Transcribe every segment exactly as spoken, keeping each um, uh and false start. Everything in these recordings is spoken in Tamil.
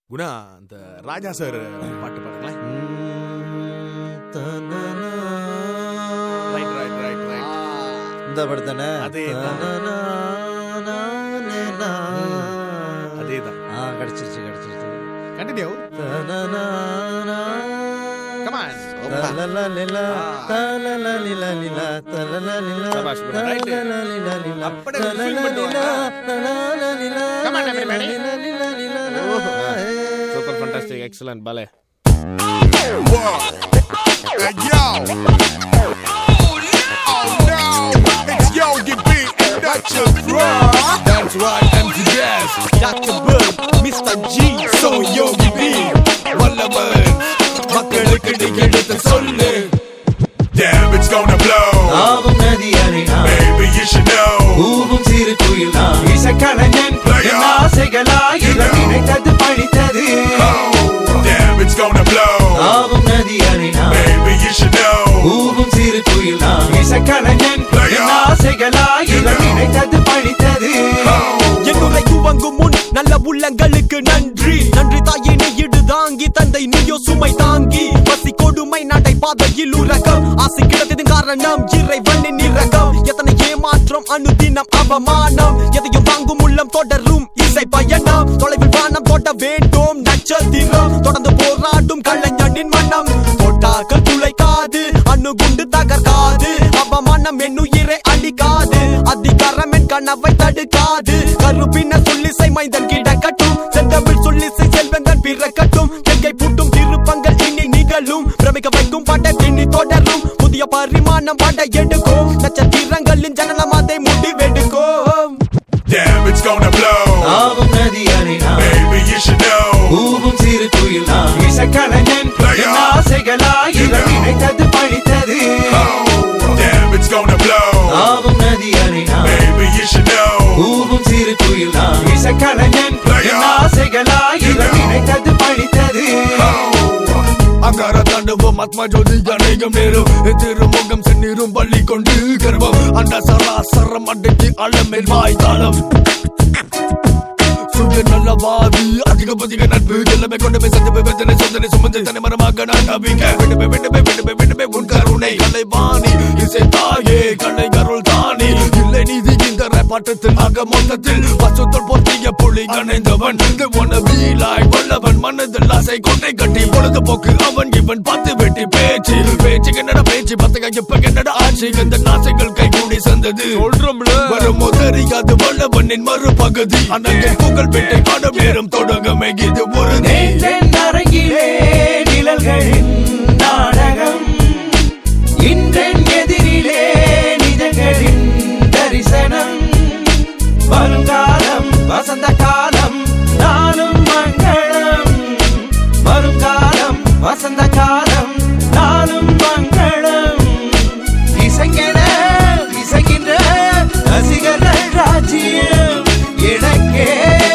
குணா அந்த ராஜா சார் பாட்டு பாடுங்களேன். ரைட் ரைட் ரைட் ரைட் இந்த பாட்டு தானே? அதேதான் அதேதான். ஆ கிடைச்சிருச்சு கிடைச்சிருச்சு. கண்டினியூ. Come on. தலலலிலா தலலலிலலிலா தலலலிலா தலலலிலலிலா அப்படியே ஃபீல் பண்ணுங்க. Come on everybody. Super fantastic, excellent, ballet. Whoa. Hey, yo. Oh, no. Oh, no. It's Yogi B and that's your bro. That's right, M T S, Doctor Bird, Mister G, so Yogi B. Wallaban, மக்களுக்கு நீ எடுத்து சொல்லு. Damn, it's gonna blow. ஆவும் நதியலை நான் Baby, you should know. ஊவும் சிறு குயில் நான் இசைக்கலைஞன் என் ஆசைகளாய் இதை நினைத்தது பழித்தது. Damn, it's gonna blow. ஆவும் நதியலை நான் Baby, you should know. ஊவும் சிறு குயில் நான் இசைக்கலைஞன் என் ஆசைகளாய் இதை நினைத்தது பழித்தது. என்னுரை துவங்கும் முன் நல்ல உள்ளங்களுக்கு நன்றி நன்றி தாயினை இடு தாங்கி தந்தை நீயோ சுமை தாங்கி பசி கொடுமை நடை பாதையில் உறக்கம் ஆசை கிடந்தது காரணம் இறைவனின் இரக்கம் எத்தனை ஏமாற்றம் அனுதினம் அவமானம் எதையும் வாங்கும் உள்ளம் தொடரும் இசை பயணம் தொலைவில் வானம் தொட்ட வேண்டும் நட்சத்திரம் தொடர்ந்து போராடும் கலைஞனின் மனம் தொட்டாக்கள் துளைக்காது அணுகுண்டு தகர்க்காது அவமானம் என்னுயிரை அழிக்காது அதிகாரம் என் கனவை தடுக்காது கருப்பின சொல்லிசை மைந்தன் கிடக்கட்டும் செந்தமிழ் சொல்லிசை செல்வந்தன் பிறக்கட்டும் கெங்கை பூட்டும் திருப்பங்கள் இனி நிகழும் பிரமிக்க வைக்கும் பாட்டை இனி தொடரும் புதிய பரிமாணம் பாட்டை எடுக்கும் நட்சத்திரங்களின் ஜனனம் அதை முடிவெடுக்கும். Damn, it's gonna blow. ஆவும் நதியலை நான் Baby, you should know. ஊவும் சிறு குயில் நான் இசைக்கலைஞன் என் ஆசைகளாய் இதை நினைத்தது பழித்தது. Damn, it's gonna blow. ஆவும் நதியலை நான் Baby, you should know. ஊவும் சிறு குயில் நான் இசைக்கலைஞன் என் ஆசைகளாய் இதை நினைத்தது பழித்தது. அங்கார தாண்டவம் ஆத்மா ஜோதி அநேகம் நேரும் திருமுகம் செந்நீரும் பள்ளி கொண்டு கர்வம் அந்த சராசரம் அடக்கி அளமேல் வாய்தாளம் சுய நல்லவாதி அதிக பதிக நட்பு எல்லாமே கொண்டு போய் சந்திப்பு வேதனை சொந்தனை சுமந்து தனி மரமாக நான் நம்பிக்க விடுமே விடுமே விடுமே விடுமே உன் கருணை கலைவாணி இசை தாயே கலை கருள் தானி இல்லை நீதி இந்த பாட்டத்தில் ஆக மொத்தத்தில் பசுத்தல் பொத்திய புலி கணைந்தவன் வீலாய் வல்லவன் மனதில் ஆசை கொண்டை கட்டி பொழுதுபோக்கு அவன் இவன் பத்து வெட்டி பேச்சு பேச்சு என்னடா பேச்சு பத்தக இப்ப என்னடா ஆட்சி இந்த நாசைகள் கை கூடி சந்தது வரும் தெரியாது வல்லவனின் மறுபகுதி அண்ணன் புகழ் பெட்டை பாடம் நேரம் தொடங்கமே இது ஒரு அரங்கிலே நிழல்களின் நாடகம் இன்றென் எதிரிலே நிஜங்களின் தரிசனம் வருங்காலம் வசந்த காலம் நாளும் மங்களம் வருங்காலம் வசந்த காலம் நாளும் மங்களம் இசைக்கிற இசைக்கின்ற ரசிகர்கள் ராஜ்யம் எனக்கே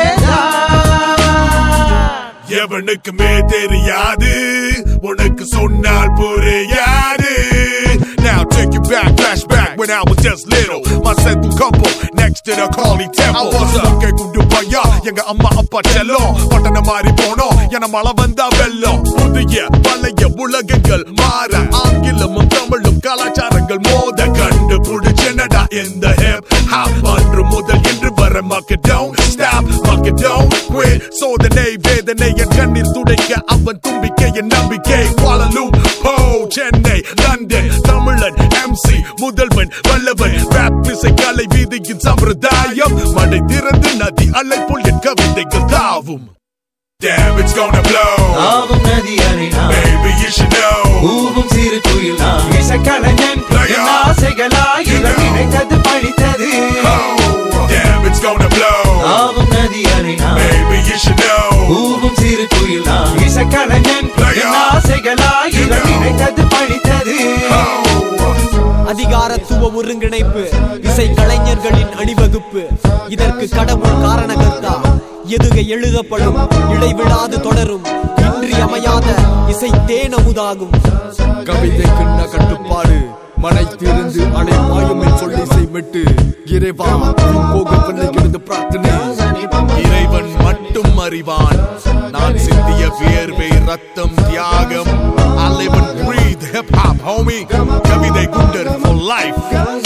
எவனுக்குமே தெரியாது உனக்கு சொன்னால் புரியாது. Now take you back, flashback when I was just little. My central couple next to the Kali temple. I was a kundu paya எங்க அம்மா அப்பா செல்லம் பட்டண மாறி போனோம் என மழை வந்தா வெள்ளம் புதிய பழைய உலகங்கள் மாற ஆங்கிலமும் தமிழும் கலாச்சாரங்கள் மோத கண்டு புடிச்சனடா இந்த ஹிப் ஹாப் அன்று முதல் என்று வர மக்கள் don't stop மக்கள் don't quit சோதனை வேதனை என் கண்ணீர் துடைக்க அவன் தும்பிக்கை என் நம்பிக்கை குவாலலூம் போ சென்னை லண்டன் தமிழன் எம்சி முதல்வன் வல்லவன் ராப் இசை கலை வீதியின் சம்பிரதாயம் மடை திறந்து நதி அலை போல் என் கவிதைகள் தாவும். Damn, it's gonna blow. ஆவும் நதியலை நான் Baby, you should know. ஊவும் சிறு குயில் நான் இசைக்கலைஞன் என் ஆசைகளாய் இதை நினைத்தது பழித்தது. Damn, it's gonna blow. ஆவும் நதியலை நான் Baby, you should know. ஊவும் சிறு குயில் நான் இசைக்கலைஞன் என் ஆசைகளாய் இதை நினைத்தது பழித்தது. அதிகாரத்துவ ஒருங்கிணைப்பு இசை கலைஞர்களின் அணிவகுப்பு இதற்கு கடவுள் காரணகர்த்தா எதுகை எழுதப்படும் இடைவிடாது தொடரும் இன்றியமையாத இசை தேனமுதாகும். கவிதைக்கு கட்டுப்பாடு மனை திருந்து அலை மாயமை சொல்லி செய்விட்டு இறைவா போகவில்லை எழுது பிரார்த்தனை இறைவன் மட்டும் மட்டும் அறிவான் நான் சிந்திய வியர்வை ரத்தம் தியாகம் I live and breathe hip hop homie கவிதை குண்டர் for life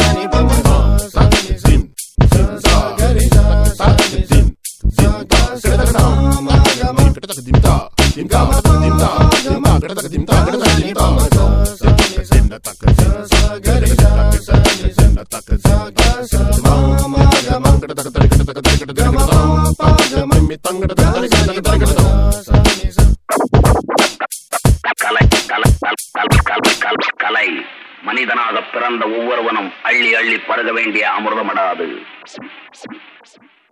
கலை மனிதனாக பிறந்த ஒவ்வொருவனும் அள்ளி அள்ளி பருக வேண்டிய அமிர்தமடாது.